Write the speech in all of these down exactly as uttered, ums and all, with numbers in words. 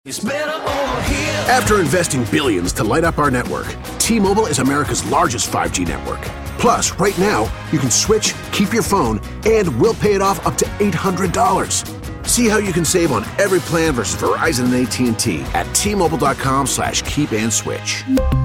After investing billions to light up our network, T-Mobile is America's largest five G network. Plus, right now, you can switch, keep your phone, and we'll pay it off up to eight hundred dollars. See how you can save on every plan versus Verizon and A T and T at T-Mobile.com slash keep and switch.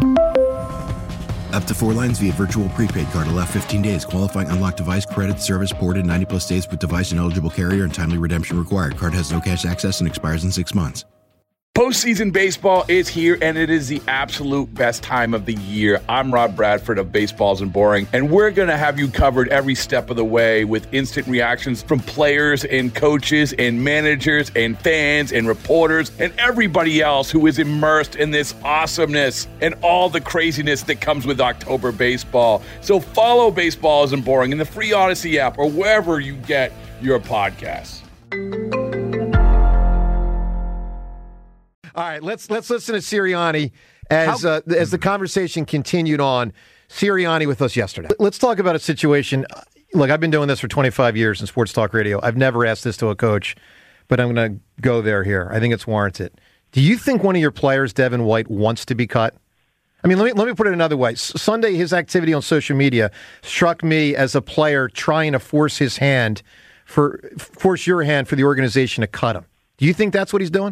Up to four lines via virtual prepaid card. Allow fifteen days. Qualifying unlocked device credit service ported ninety plus days with device and eligible carrier and timely redemption required. Card has no cash access and expires in six months. Postseason baseball is here, and it is the absolute best time of the year. I'm Rob Bradford of Baseballs and Boring, and we're going to have you covered every step of the way with instant reactions from players and coaches and managers and fans and reporters and everybody else who is immersed in this awesomeness and all the craziness that comes with October baseball. So follow Baseballs and Boring in the free Odyssey app or wherever you get your podcasts. All right, let's let's listen to Sirianni as uh, as the conversation continued on. Sirianni with us yesterday. Let's talk about a situation. Look, I've been doing this for twenty-five years in sports talk radio. I've never asked this to a coach, but I'm going to go there here. I think it's warranted. Do you think one of your players, Devin White, wants to be cut? I mean, let me let me put it another way. S- Sunday, his activity on social media struck me as a player trying to force his hand for force your hand for the organization to cut him. Do you think that's what he's doing?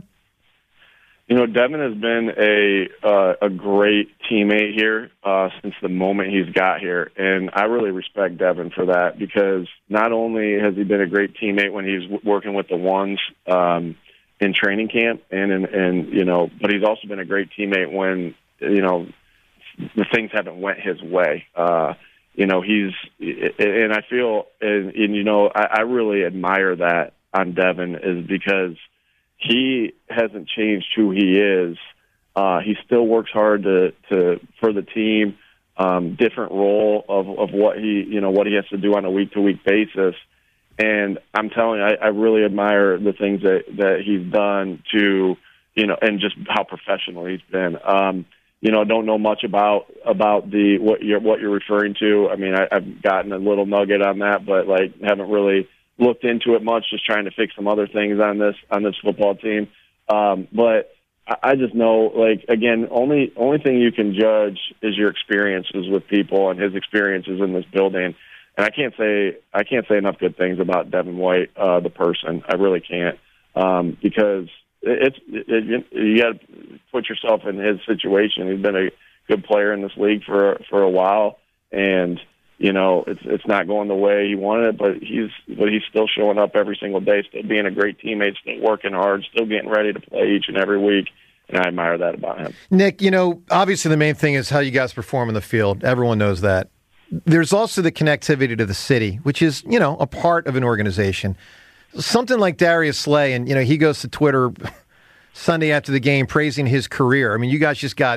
You know, Devin has been a uh, a great teammate here uh, since the moment he's got here, and I really respect Devin for that because not only has he been a great teammate when he's w- working with the ones um, in training camp, and in, and you know, but he's also been a great teammate when you know the things haven't went his way. Uh, you know, he's and I feel and, and you know I, I really admire that on Devin is because he hasn't changed who he is. Uh, he still works hard to, to for the team, um, different role of, of what he you know what he has to do on a week to week basis. And I'm telling you, I, I really admire the things that, that he's done to you know, and just how professional he's been. Um, you know, don't know much about about the what you're what you're referring to. I mean, I, I've gotten a little nugget on that, but like haven't really looked into it much, just trying to fix some other things on this on this football team. Um, but I, I just know, like, again, only only thing you can judge is your experiences with people and his experiences in this building. And I can't say I can't say enough good things about Devin White, uh, the person. I really can't, um, because it's it, it, you got to put yourself in his situation. He's been a good player in this league for for a while, and you know, it's it's not going the way he wanted it, but he's but he's still showing up every single day, still being a great teammate, still working hard, still getting ready to play each and every week, and I admire that about him. Nick, you know, obviously the main thing is how you guys perform in the field. Everyone knows that. There's also the connectivity to the city, which is, you know, a part of an organization. Something like Darius Slay, and, you know, he goes to Twitter Sunday after the game praising his career. I mean, you guys just got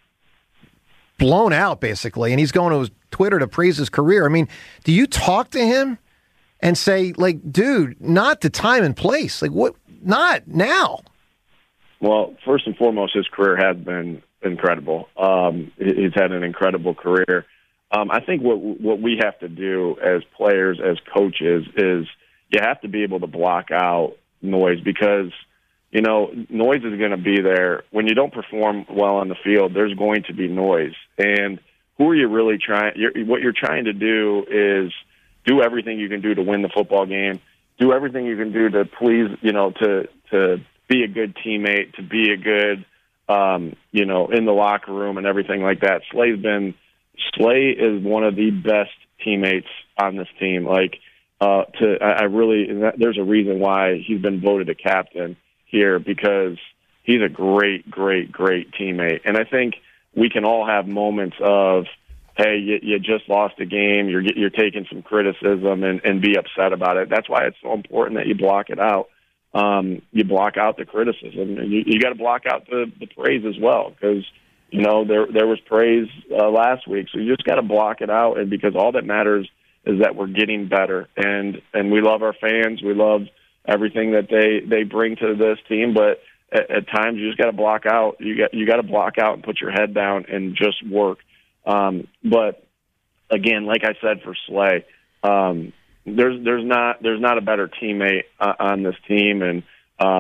blown out, basically, and he's going to his Twitter to praise his career. I mean, do you talk to him and say, like, dude, not the time and place? Like, what? Not now. Well, first and foremost, his career has been incredible. Um, he's had an incredible career. Um, I think what what we have to do as players, as coaches, is you have to be able to block out noise because, you know, noise is going to be there. When you don't perform well on the field, there's going to be noise. And who are you really trying? You're, what you're trying to do is do everything you can do to win the football game, do everything you can do to please, you know, to to be a good teammate, to be a good, um, you know, in the locker room and everything like that. Slay's been Slay is one of the best teammates on this team. Like, uh, to I, I really, there's a reason why he's been voted a captain here because he's a great, great, great teammate. And I think we can all have moments of, hey, you, you just lost a game, you're you're taking some criticism and, and be upset about it. That's why it's so important that you block it out. Um, you block out the criticism, and you, you got to block out the, the praise as well because, you know, there there was praise uh, last week, so you just got to block it out, and because all that matters is that we're getting better, and and we love our fans, we love everything that they, they bring to this team, but at, at times you just got to block out. You got you got to block out and put your head down and just work. Um, but again, like I said for Slay, um, there's there's not there's not a better teammate uh, on this team, and um,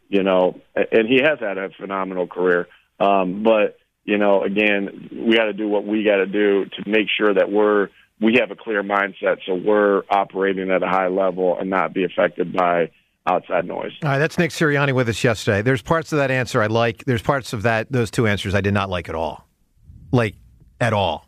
you know, and he has had a phenomenal career. Um, but, you know, again, we got to do what we got to do to make sure that we're, we have a clear mindset, so we're operating at a high level and not be affected by outside noise. All right, that's Nick Sirianni with us yesterday. There's parts of that answer I like. There's parts of that, those two answers I did not like at all. Like, at all.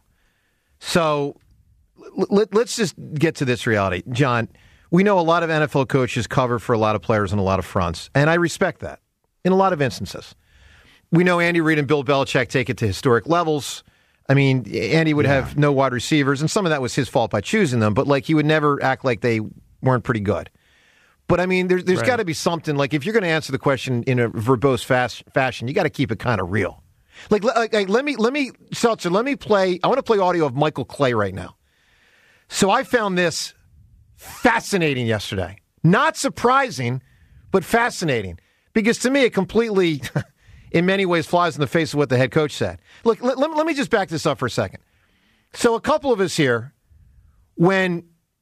So let, let's just get to this reality. John, we know a lot of N F L coaches cover for a lot of players on a lot of fronts, and I respect that in a lot of instances. We know Andy Reid and Bill Belichick take it to historic levels. I mean, Andy would yeah. have no wide receivers, and some of that was his fault by choosing them, but like he would never act like they weren't pretty good. But I mean, there, there's right. got to be something, like if you're going to answer the question in a verbose fast fashion, you got to keep it kind of real. Like, like, like, let me, let me, Seltzer, let me play, I want to play audio of Michael Clay right now. So I found this fascinating yesterday. Not surprising, but fascinating. Because to me, it completely, in many ways, flies in the face of what the head coach said. Look, let, let, let me just back this up for a second. So a couple of us here, when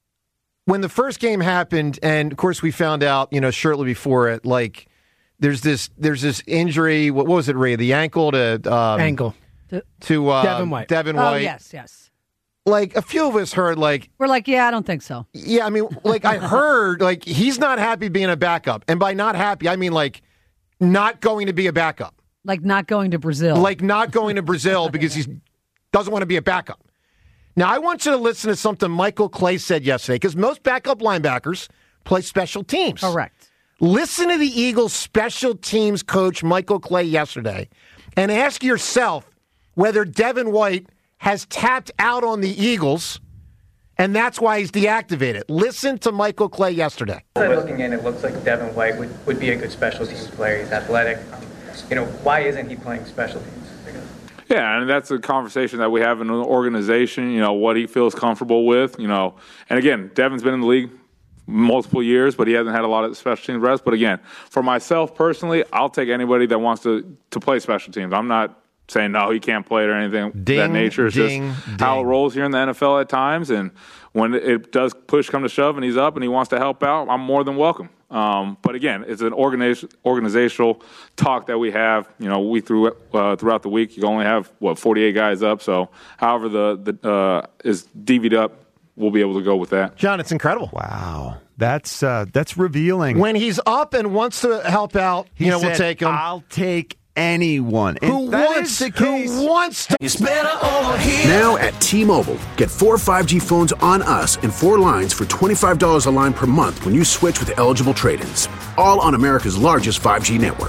when the first game happened, and of course we found out, you know, shortly before it, like, there's this there's this injury, what, what was it, Ray? The ankle to... Um, Ankle. To, to uh, Devin White. Devin oh, White. yes, yes. Like, a few of us heard, like... We're like, yeah, I don't think so. Yeah, I mean, like, I heard, like, he's not happy being a backup. And by not happy, I mean, like, not going to be a backup. Like not going to Brazil. Like not going to Brazil because he doesn't want to be a backup. Now, I want you to listen to something Michael Clay said yesterday, because most backup linebackers play special teams. Correct. Listen to the Eagles special teams coach, Michael Clay, yesterday, and ask yourself whether Devin White has tapped out on the Eagles, and that's why he's deactivated. Listen to Michael Clay yesterday. Looking in, it looks like Devin White would, would be a good special teams player. He's athletic. Um, you know, why isn't he playing special teams? Yeah, and that's a conversation that we have in an organization, you know, what he feels comfortable with, you know. And, again, Devin's been in the league multiple years, but he hasn't had a lot of special teams reps. But, again, for myself personally, I'll take anybody that wants to, to play special teams. I'm not saying, no, he can't play it or anything ding, of that nature. It's ding, just ding. how it rolls here in the N F L at times. And when it does push come to shove and he's up and he wants to help out, I'm more than welcome. Um, but again, it's an organiz- organizational talk that we have. You know, we threw uh, throughout the week. You only have what forty-eight guys up. So, however the the uh, is D V'd up, we'll be able to go with that. John, it's incredible. Wow, that's uh, that's revealing. When he's up and wants to help out, he you know, said, we'll take him. I'll take anyone who wants the case. Who wants to? It's better over here. Now at T-Mobile, get four five G phones on us and four lines for twenty-five dollars a line per month when you switch with eligible trade-ins. All on America's largest five G network.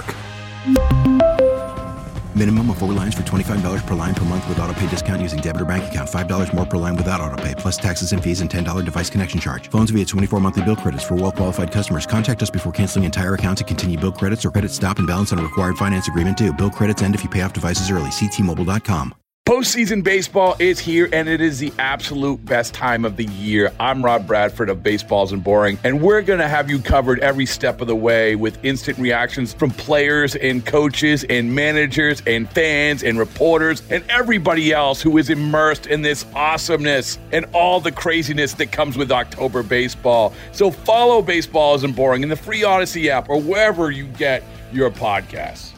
Minimum of four lines for twenty-five dollars per line per month with autopay discount using debit or bank account. five dollars more per line without autopay, plus taxes and fees and ten dollars device connection charge. Phones via twenty-four monthly bill credits for well-qualified customers. Contact us before canceling entire account to continue bill credits or credit stop and balance on a required finance agreement due. Bill credits end if you pay off devices early. See T Mobile dot com. Postseason baseball is here, and it is the absolute best time of the year. I'm Rob Bradford of Baseballs and Boring, and we're going to have you covered every step of the way with instant reactions from players and coaches and managers and fans and reporters and everybody else who is immersed in this awesomeness and all the craziness that comes with October baseball. So follow Baseballs and Boring in the free Odyssey app or wherever you get your podcasts.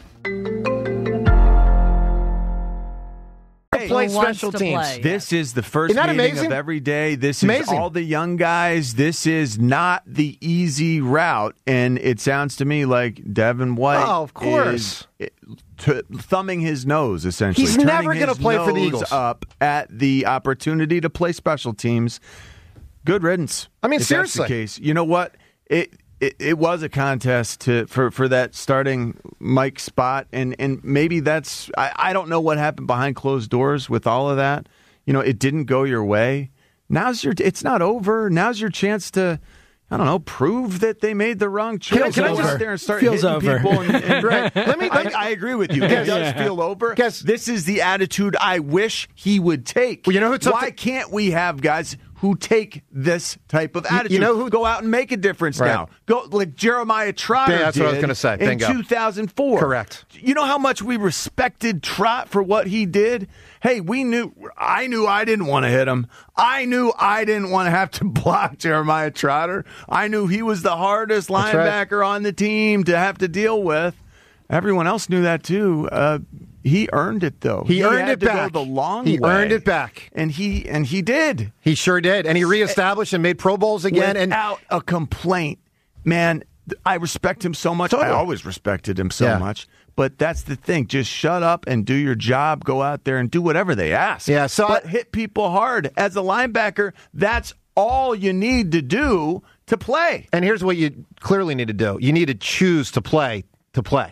Play special teams. Play, this is the first Isn't that meeting amazing? of every day. This amazing. is all the young guys. This is not the easy route, and it sounds to me like Devin White oh, of course. is t- thumbing his nose, essentially. He's never going to play for the Eagles. Up at the opportunity to play special teams. Good riddance. I mean, if seriously. That's the case. You know what? It It, it was a contest to for, for that starting Mike spot, and, and maybe that's I, I don't know what happened behind closed doors with all of that. You know, it didn't go your way. Now's your it's not over. Now's your chance to I don't know prove that they made the wrong choice. Feels Can I over. just sit there and start Feels hitting over. people? And, and, Right. Let me- let me- I, I agree with you. It Guess- does yeah. feel over. Guess- This is the attitude I wish he would take. Well, you know who took Why the- can't we have guys who take this type of attitude. You know who go out and make a difference right. now. Go like Jeremiah Trotter yeah, that's did what I was going to say. in Bingo. two thousand four. Correct. You know how much we respected Trot for what he did? Hey, we knew I knew I didn't want to hit him. I knew I didn't want to have to block Jeremiah Trotter. I knew he was the hardest That's linebacker right. on the team to have to deal with. Everyone else knew that too. Uh, He earned it, though. He, he earned had it to back. Go the long he way. earned it back, and he and he did. He sure did, and he reestablished and made Pro Bowls again, without and a complaint. Man, I respect him so much. Totally. I always respected him so yeah. much. But that's the thing. Just shut up and do your job. Go out there and do whatever they ask. Yeah. So but I, hit people hard as a linebacker. That's all you need to do to play. And here's what you clearly need to do: you need to choose to play to play.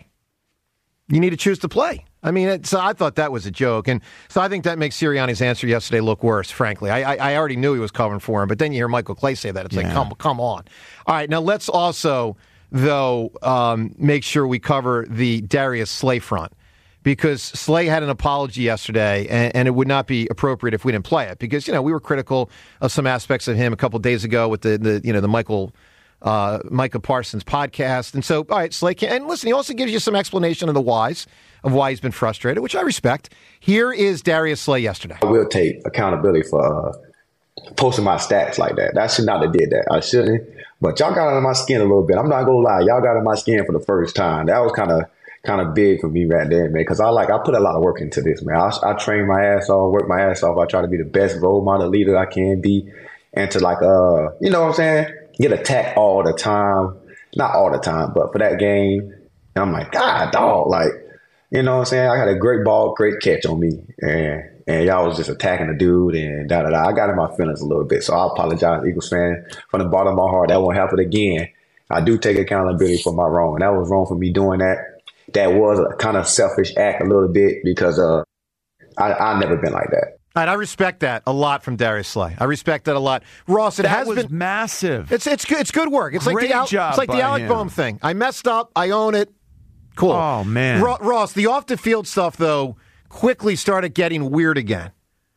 You need to choose to play. I mean, it, so I thought that was a joke. And so I think that makes Sirianni's answer yesterday look worse, frankly. I, I, I already knew he was covering for him, but then you hear Michael Clay say that. It's yeah. like, come, come on. All right, now let's also, though, um, make sure we cover the Darius Slay front. Because Slay had an apology yesterday, and, and it would not be appropriate if we didn't play it. Because, you know, we were critical of some aspects of him a couple days ago with the, the you know, the Michael... Uh, Micah Parsons podcast. And so, all right, Slay can, and listen, he also gives you some explanation of the whys of why he's been frustrated, which I respect. Here is Darius Slay yesterday. I will take accountability for uh, posting my stats like that. I should not have did that. I shouldn't. But y'all got under my skin a little bit. I'm not going to lie. Y'all got under my skin for the first time. That was kind of kind of big for me right there, man, because I like I put a lot of work into this, man. I, I train my ass off, work my ass off. I try to be the best role model leader I can be, and to like, uh, you know what I'm saying? Get attacked all the time. Not all the time, but for that game. And I'm like, God, dog. Like, you know what I'm saying? I had a great ball, great catch on me. And and y'all was just attacking the dude and da da da. I got in my feelings a little bit. So I apologize, Eagles fan. From the bottom of my heart, that won't happen again. I do take accountability for my wrong. And that was wrong for me doing that. That was a kind of selfish act a little bit because uh, I, I've never been like that. And I respect that a lot from Darius Slay. I respect that a lot. Ross, it that has was been massive. It's it's good. It's good work. It's Great like the Al, job it's like the by Alec him. Boehm thing. I messed up. I own it. Cool. Oh man, Ro- Ross, the off the field stuff though quickly started getting weird again.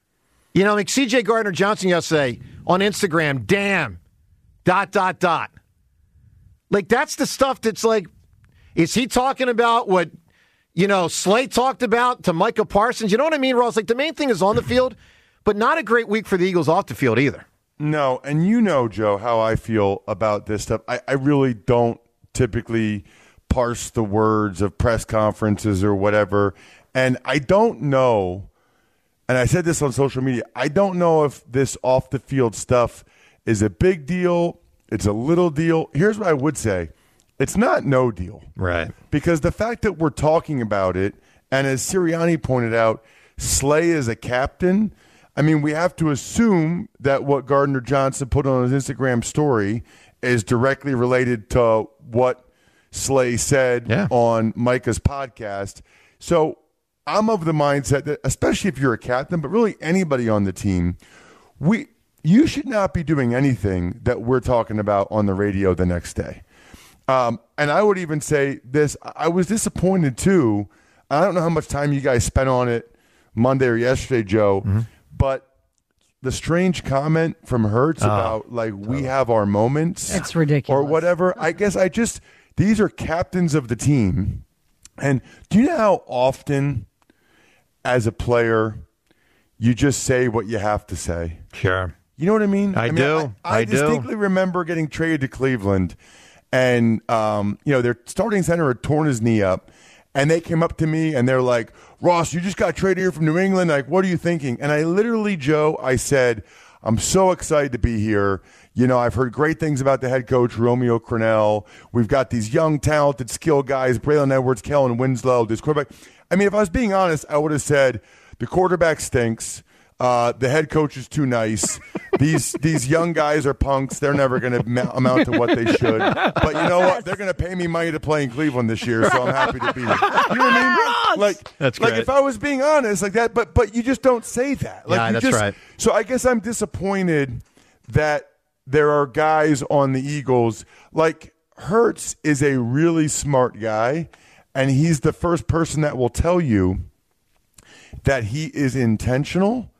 You know, like C J Gardner Johnson yesterday on Instagram. Damn. Dot dot dot. Like that's the stuff that's like. Is he talking about what? You know, Slay talked about to Micah Parsons. You know what I mean, Ross? Like the main thing is on the field. But not a great week for the Eagles off the field either. No, and you know, Joe, how I feel about this stuff. I, I really don't typically parse the words of press conferences or whatever. And I don't know, and I said this on social media, I don't know if this off-the-field stuff is a big deal, it's a little deal. Here's what I would say. It's not no deal. Right. Because the fact that we're talking about it, and as Sirianni pointed out, Slay is a captain. I mean, we have to assume that what Gardner Johnson put on his Instagram story is directly related to what Slay said yeah. on Micah's podcast. So I'm of the mindset that, especially if you're a captain, but really anybody on the team, we you should not be doing anything that we're talking about on the radio the next day. Um, and I would even say this, I was disappointed too. I don't know how much time you guys spent on it Monday or yesterday, Joe, mm-hmm. but the strange comment from Hurts oh, about like totally. we have our moments. It's ridiculous. Or whatever. I guess I just, these are captains of the team. And do you know how often as a player you just say what you have to say? Sure. You know what I mean? I, I mean, do. I, I, I distinctly do. remember getting traded to Cleveland and, um, you know, their starting center had torn his knee up. And they came up to me and they're like, Ross, you just got traded here from New England. Like, what are you thinking? And I literally, Joe, I said, I'm so excited to be here. You know, I've heard great things about the head coach, Romeo Crennel. We've got these young, talented, skilled guys, Braylon Edwards, Kellen Winslow, this quarterback. I mean, if I was being honest, I would have said the quarterback stinks. Uh, the head coach is too nice. These these young guys are punks. They're never going to ma- amount to what they should. But you know what? They're going to pay me money to play in Cleveland this year, so I'm happy to be here. You know what I mean? Like, that's like great. if I was being honest, like that. But but you just don't say that. Like, yeah, you that's just, right. So I guess I'm disappointed that there are guys on the Eagles. Like Hurts is a really smart guy, and he's the first person that will tell you that he is intentional.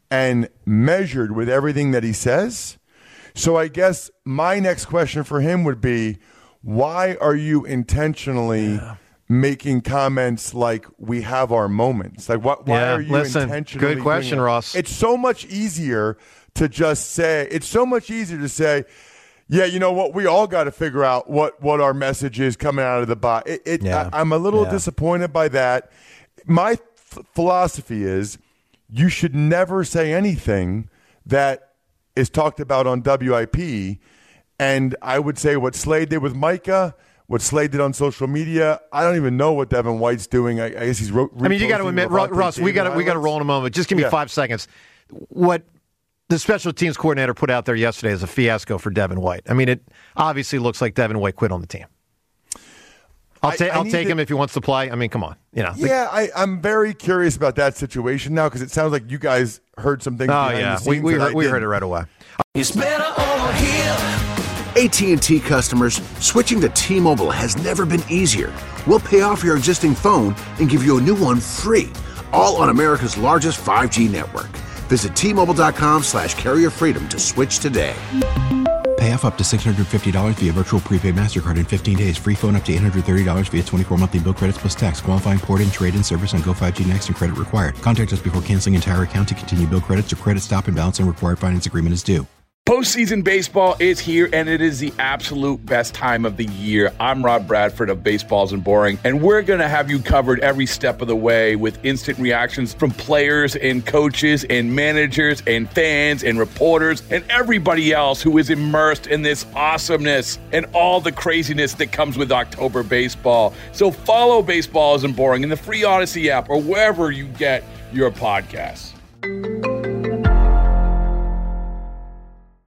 and measured with everything that he says. So I guess my next question for him would be, why are you intentionally yeah. making comments like we have our moments? Like, what, why yeah, are you listen, intentionally good question, doing it? Ross. It's so much easier to just say, it's so much easier to say, yeah, you know what, we all got to figure out what, what our message is coming out of the box. It, it, yeah. I, I'm a little yeah. disappointed by that. My th- philosophy is you should never say anything that is talked about on W I P. And I would say what Slade did with Micah, what Slade did on social media, I don't even know what Devin White's doing. I, I guess he's. Ro- I mean, you got to admit, Russ, we got to we got to roll in a moment. Just give me yeah. five seconds. What the special teams coordinator put out there yesterday is a fiasco for Devin White. I mean, it obviously looks like Devin White quit on the team. I'll, ta- I'll take to, him if he wants to play. I mean, come on. You know. Yeah, I, I'm very curious about that situation now because it sounds like you guys heard some things. Oh, yeah. We, we, heard, we heard it right away. It's better over here. A T and T customers, switching to T-Mobile has never been easier. We'll pay off your existing phone and give you a new one free, all on America's largest five G network. Visit T-Mobile.com slash carrier freedom to switch today. Pay off up to six hundred fifty dollars via virtual prepaid MasterCard in fifteen days. Free phone up to eight hundred thirty dollars via twenty-four monthly bill credits plus tax. Qualifying port and trade-in service on Go five G Next and credit required. Contact us before canceling entire account to continue bill credits or credit stop and balance and required finance agreement is due. Postseason baseball is here, and it is the absolute best time of the year. I'm Rob Bradford of Baseballs and Boring, and we're going to have you covered every step of the way with instant reactions from players and coaches and managers and fans and reporters and everybody else who is immersed in this awesomeness and all the craziness that comes with October baseball. So follow Baseballs and Boring in the free Odyssey app or wherever you get your podcasts.